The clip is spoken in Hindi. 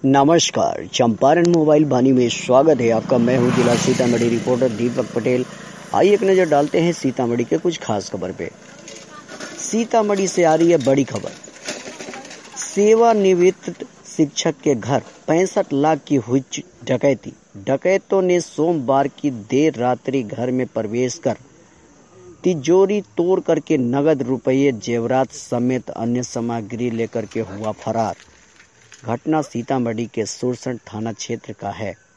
नमस्कार, चंपारण मोबाइल वाणी में स्वागत है आपका। मैं हूं जिला सीतामढ़ी रिपोर्टर दीपक पटेल। आइए एक नजर डालते हैं सीतामढ़ी के कुछ खास खबर पे। सीतामढ़ी से आ रही है बड़ी खबर। सेवानिवृत्त शिक्षक के घर 65 लाख की हुई डकैती। डकैतों ने सोमवार की देर रात्रि घर में प्रवेश कर तिजोरी तोड़ करके नगद रुपये, जेवरात समेत अन्य सामग्री लेकर के हुआ फरार। घटना सीतामढ़ी के सुरसंड थाना क्षेत्र का है।